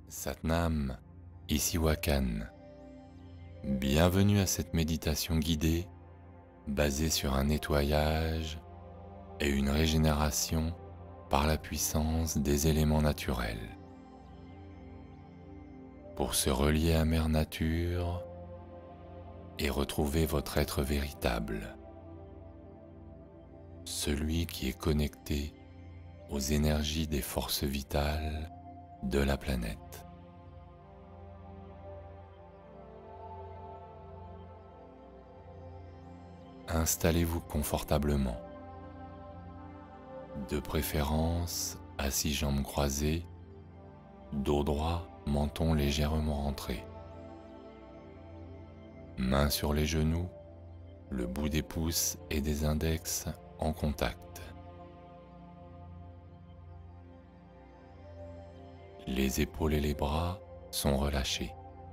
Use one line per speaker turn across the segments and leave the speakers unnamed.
Satnam, ici Wakan. Bienvenue à cette méditation guidée basée sur un nettoyage et une régénération par la puissance des éléments naturels. Pour se relier à Mère Nature et retrouver votre être véritable, celui qui est connecté aux énergies des forces vitales de la planète. Installez-vous confortablement, de préférence assis jambes croisées, dos droit, menton légèrement rentré. Mains sur les genoux, le bout des pouces et des index en contact. Les épaules et les bras sont relâchés.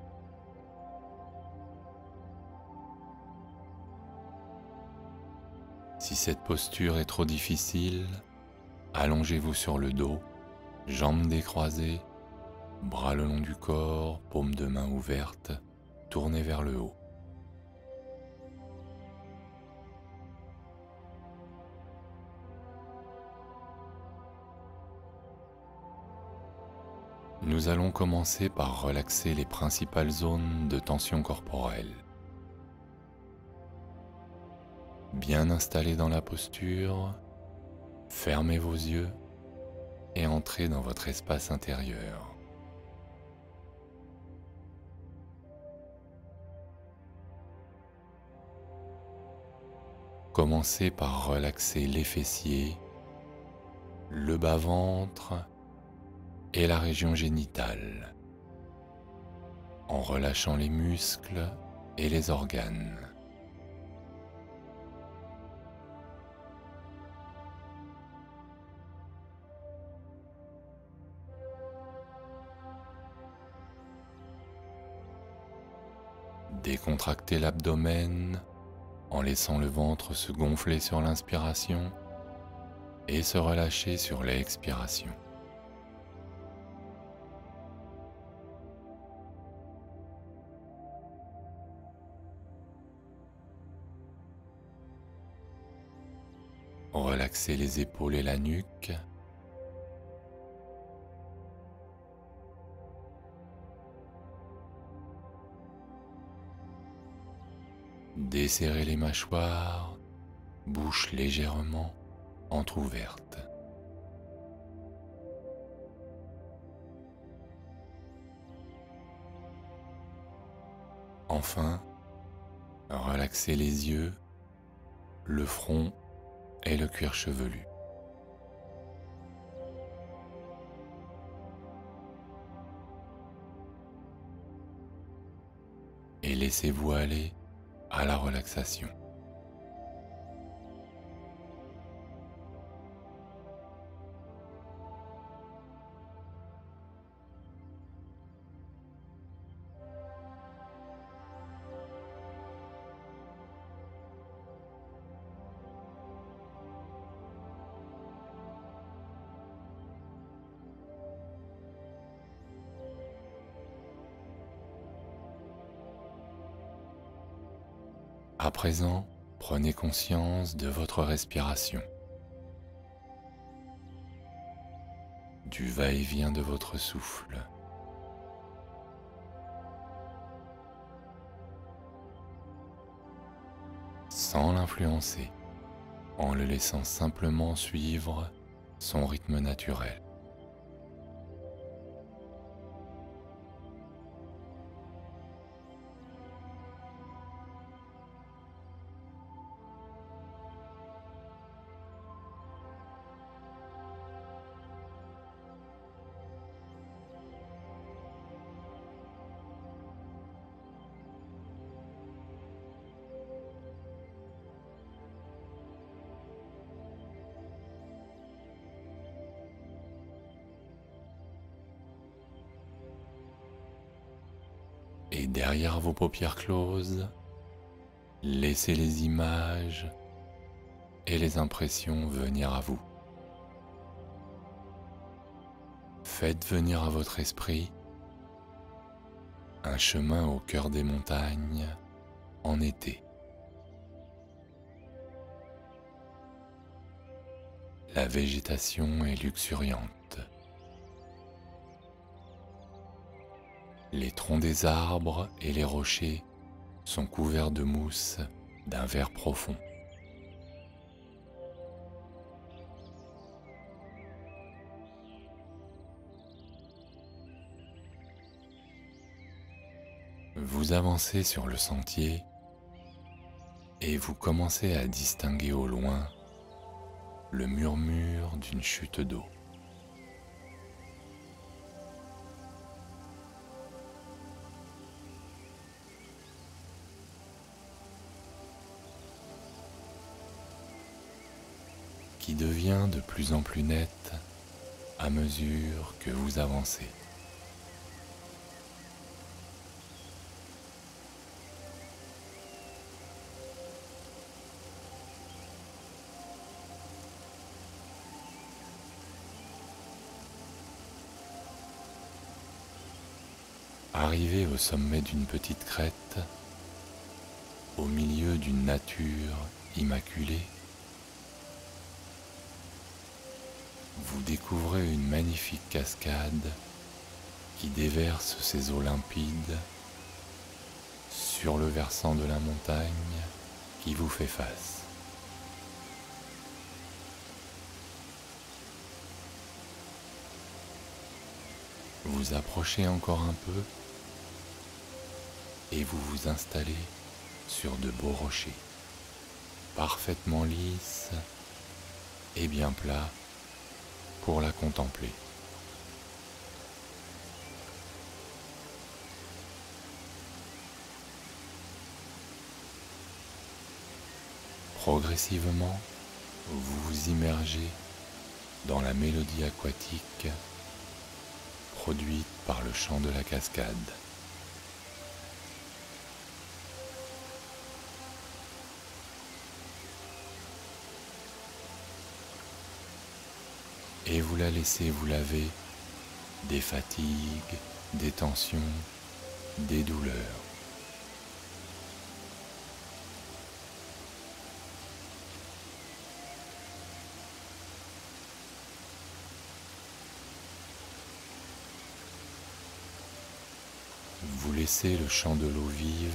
Si cette posture est trop difficile, allongez-vous sur le dos, jambes décroisées, bras le long du corps, paumes de main ouvertes, tournez vers le haut. Nous allons commencer par relaxer les principales zones de tension corporelle. Bien installé dans la posture, fermez vos yeux et entrez dans votre espace intérieur. Commencez par relaxer les fessiers, le bas-ventre et la région génitale, en relâchant les muscles et les organes. Décontractez l'abdomen en laissant le ventre se gonfler sur l'inspiration et se relâcher sur l'expiration. Relaxez les épaules et la nuque. Desserrez les mâchoires, bouche légèrement entr'ouverte. Enfin, relaxez les yeux, le front et le cuir chevelu. Et laissez-vous aller à la relaxation. À présent, prenez conscience de votre respiration, du va-et-vient de votre souffle. Sans l'influencer, en le laissant simplement suivre son rythme naturel. Et derrière vos paupières closes, laissez les images et les impressions venir à vous. Faites venir à votre esprit un chemin au cœur des montagnes en été. La végétation est luxuriante. Les troncs des arbres et les rochers sont couverts de mousse d'un vert profond. Vous avancez sur le sentier et vous commencez à distinguer au loin le murmure d'une chute d'eau. Qui devient de plus en plus nette à mesure que vous avancez. Arrivé au sommet d'une petite crête, au milieu d'une nature immaculée, vous découvrez une magnifique cascade qui déverse ses eaux limpides sur le versant de la montagne qui vous fait face. Vous approchez encore un peu et vous vous installez sur de beaux rochers, parfaitement lisses et bien plats pour la contempler. Progressivement, vous vous immergez dans la mélodie aquatique produite par le chant de la cascade. Et vous la laissez vous laver des fatigues, des tensions, des douleurs. Vous laissez le chant de l'eau vive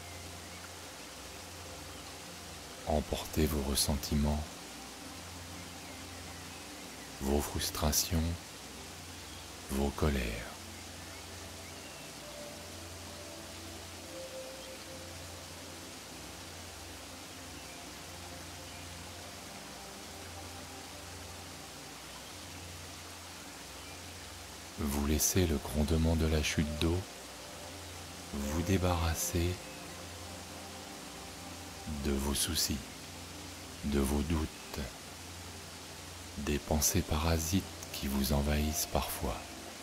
emporter vos ressentiments, vos frustrations, vos colères. Vous laissez le grondement de la chute d'eau vous débarrasser de vos soucis, de vos doutes, des pensées parasites qui vous envahissent parfois.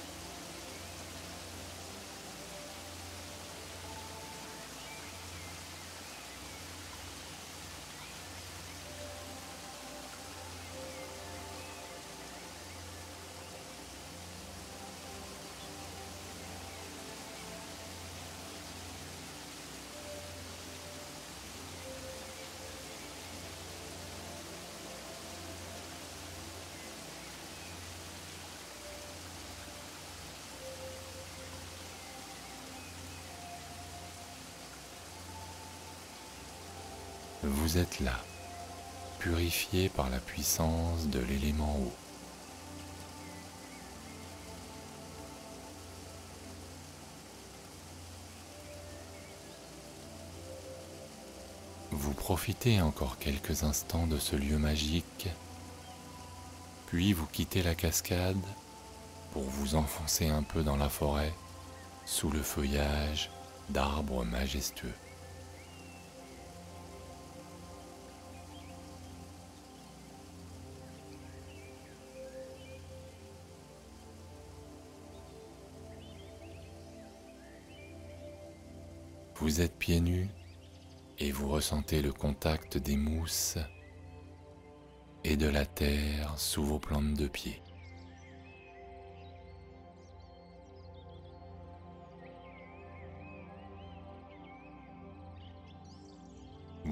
Vous êtes là, purifié par la puissance de l'élément eau. Vous profitez encore quelques instants de ce lieu magique, puis vous quittez la cascade pour vous enfoncer un peu dans la forêt, sous le feuillage d'arbres majestueux. Vous êtes pieds nus et vous ressentez le contact des mousses et de la terre sous vos plantes de pied.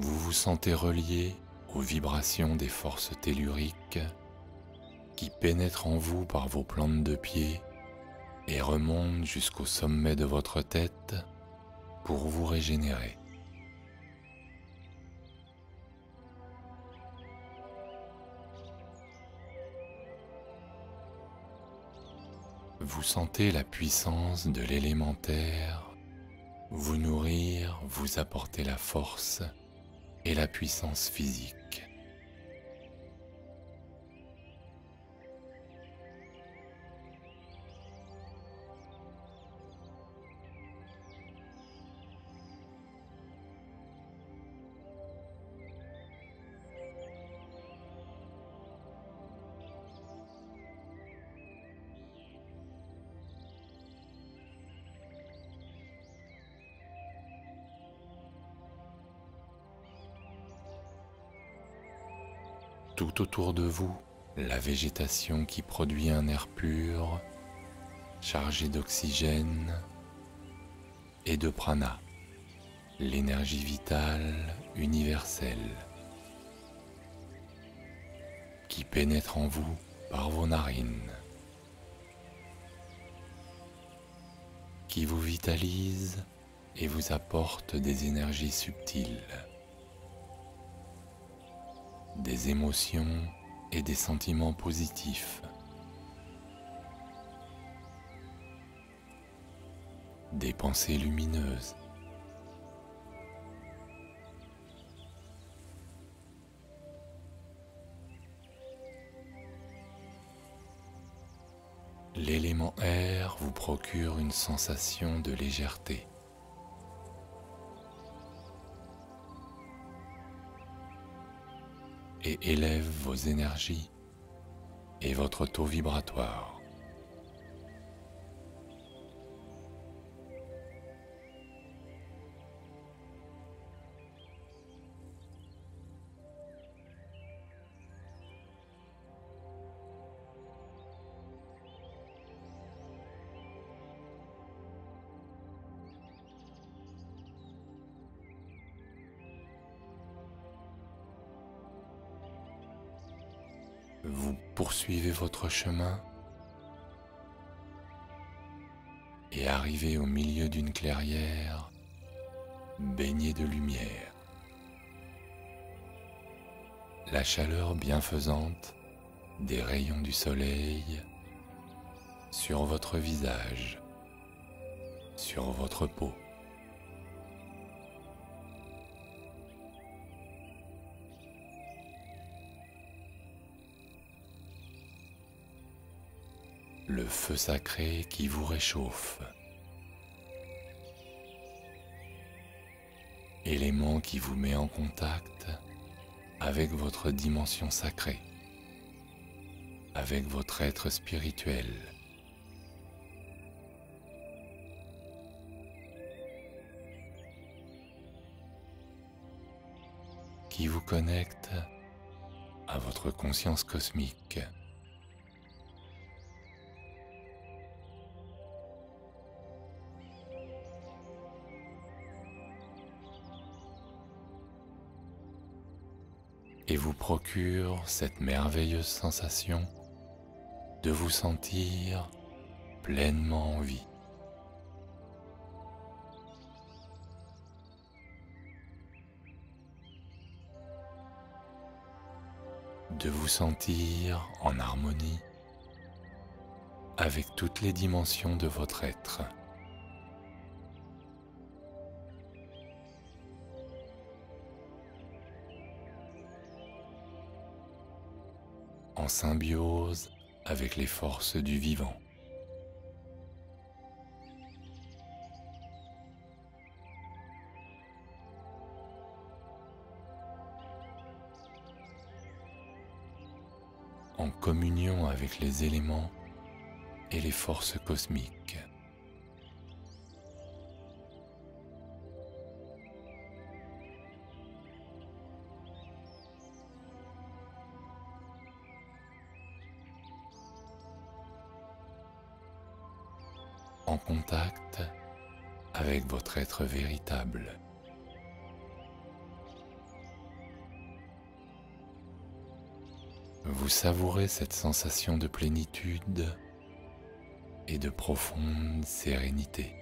Vous vous sentez relié aux vibrations des forces telluriques qui pénètrent en vous par vos plantes de pied et remontent jusqu'au sommet de votre tête pour vous régénérer. Vous sentez la puissance de l'élémentaire vous nourrir, vous apporter la force et la puissance physique. Tout autour de vous, la végétation qui produit un air pur, chargé d'oxygène et de prana, l'énergie vitale universelle qui pénètre en vous par vos narines, qui vous vitalise et vous apporte des énergies subtiles, des émotions et des sentiments positifs, des pensées lumineuses, l'élément air vous procure une sensation de légèreté. Et élève vos énergies et votre taux vibratoire. Vous poursuivez votre chemin et arrivez au milieu d'une clairière baignée de lumière. La chaleur bienfaisante des rayons du soleil sur votre visage, sur votre peau. Le feu sacré qui vous réchauffe, élément qui vous met en contact avec votre dimension sacrée, avec votre être spirituel. Qui vous connecte à votre conscience cosmique. Et vous procure cette merveilleuse sensation de vous sentir pleinement en vie. De vous sentir en harmonie avec toutes les dimensions de votre être. En symbiose avec les forces du vivant. En communion avec les éléments et les forces cosmiques. En contact avec votre être véritable. Vous savourez cette sensation de plénitude et de profonde sérénité.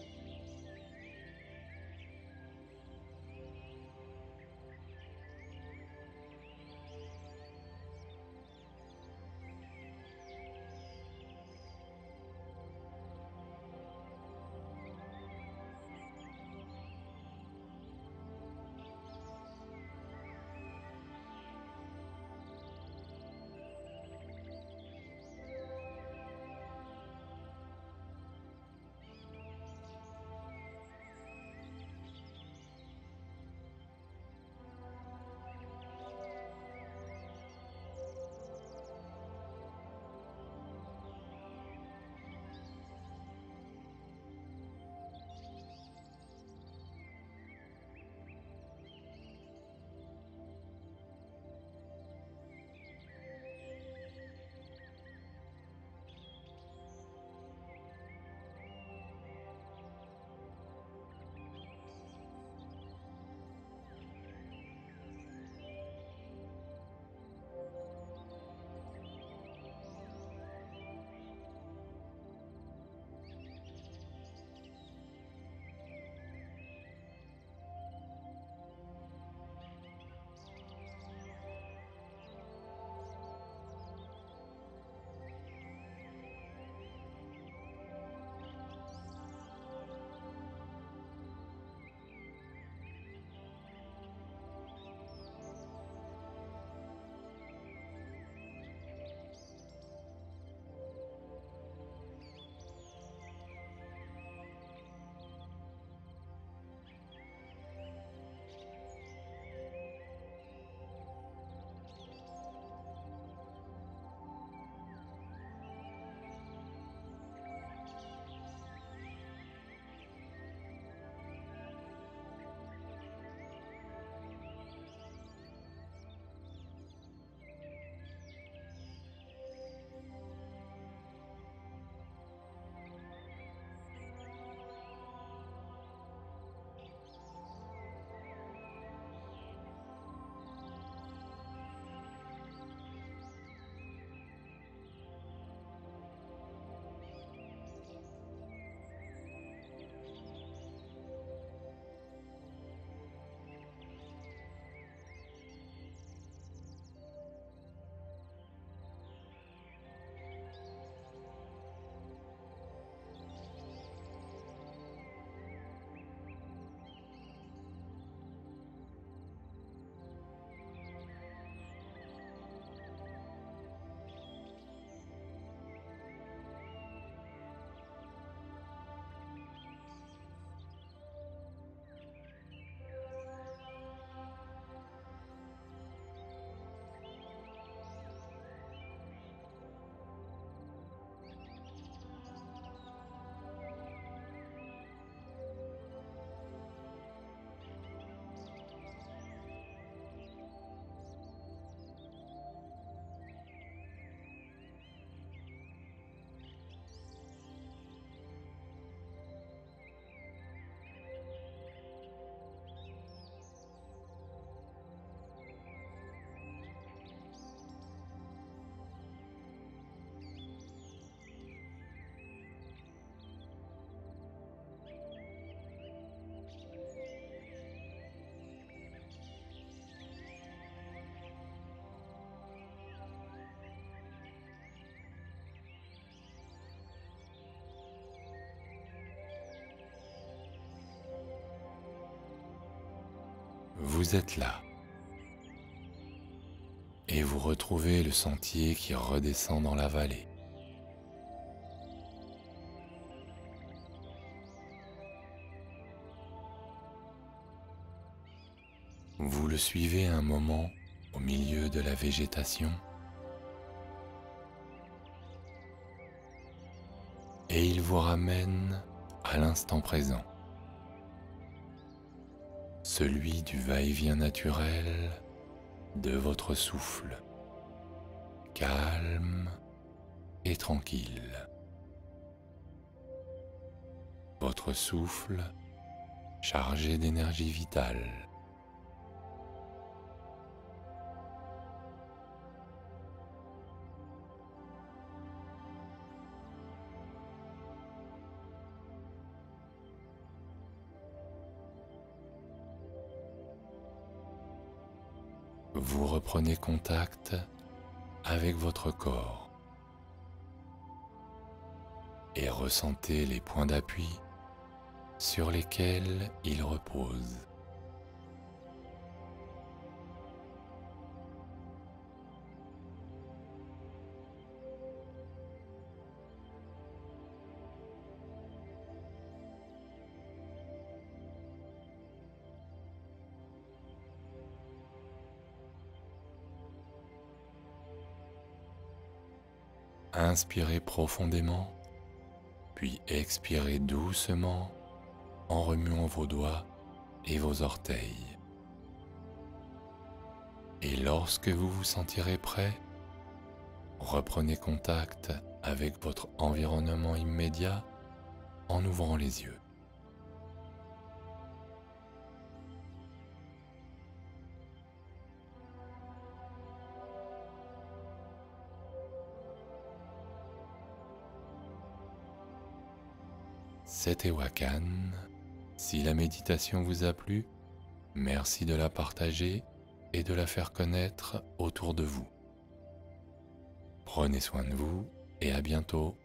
Vous êtes là et vous retrouvez le sentier qui redescend dans la vallée. Vous le suivez un moment au milieu de la végétation et il vous ramène à l'instant présent, celui du va-et-vient naturel de votre souffle, calme et tranquille. Votre souffle chargé d'énergie vitale. vous reprenez contact avec votre corps et ressentez les points d'appui sur lesquels il repose. Inspirez profondément, puis expirez doucement en remuant vos doigts et vos orteils. Et lorsque vous vous sentirez prêt, reprenez contact avec votre environnement immédiat en ouvrant les yeux. C'était Wakan. Si la méditation vous a plu, merci de la partager et de la faire connaître autour de vous. Prenez soin de vous et à bientôt.